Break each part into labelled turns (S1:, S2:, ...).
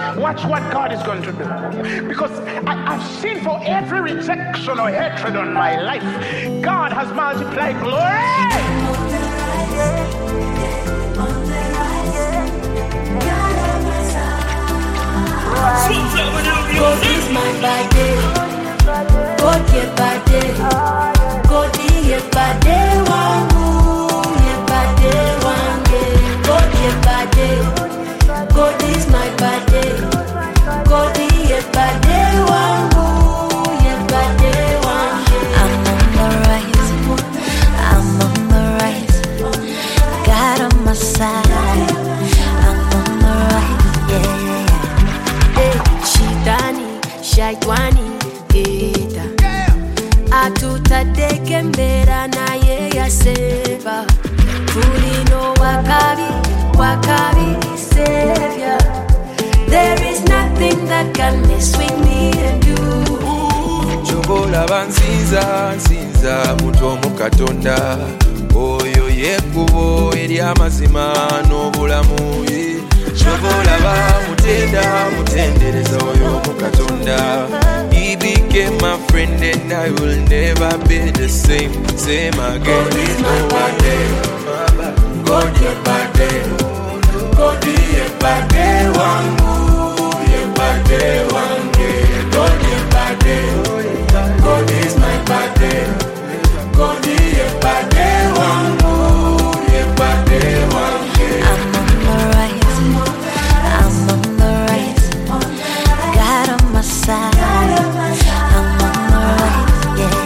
S1: Watch what God is going to do. Because I've seen for every rejection or hatred on my life, God has multiplied glory.
S2: God is my body. God ye body. God ye body wangu. Ye body wange. God ye body. God is my body. God ye body wangu. Ye body wange. I'm on the rise. I'm on the rise. God on my side. I'm on the rise. Yeah. Shitani, shaitwani, eta atutadeke mbera na ye yaseva tulino wakabi savior. There is nothing that can mess with me and you.
S3: Chobola bansinza mutomo katonda oyo yekubo eri amazima n'obulamu. Chobola ba mutendereza oyo mukatonda. He became my friend and I will never be the same again. God is nobody. God ye bade. God ye bade wangu. Ye bade wange. God ye bade. God is my bade. God ye bade wangu. Ye bade wange.
S2: I'm on the rise. I'm on the rise. God on my side. I'm on the rise. Yeah.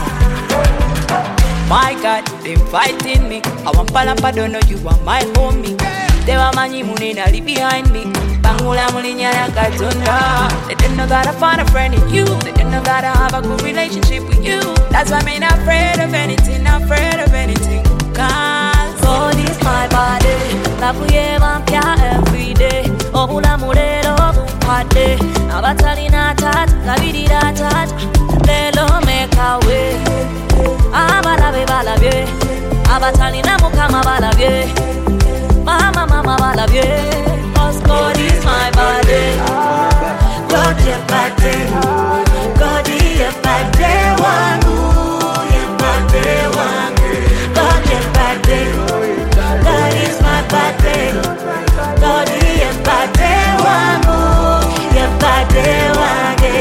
S4: My God, they fighting me. I want Palampa, don't know you are my homie. They were many munina behind me. Bangula mulinya katunda. They didn't know that I found a friend in you. They didn't know that I have a good relationship with you. That's why I'm not afraid of anything. Not afraid of anything. Cause
S2: God is my body. Labuye vampya every day. Obula mulero bumpade. Abatalina tat, kabirira tat. Lelo make a way. Abalabe balabye. Abatalina mukama balabye. Mama balabye. Cause God is my body. God ye body. God ye body wangu. Ye body wangu. God ye body. God is my body. God ye body wangu. Ye body wangu.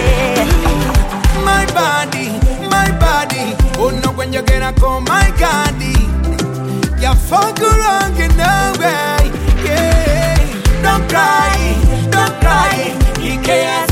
S3: My body. Oh no, when you get a call my candy. You fuck around in no way. Yeah. Don't cry. He cares.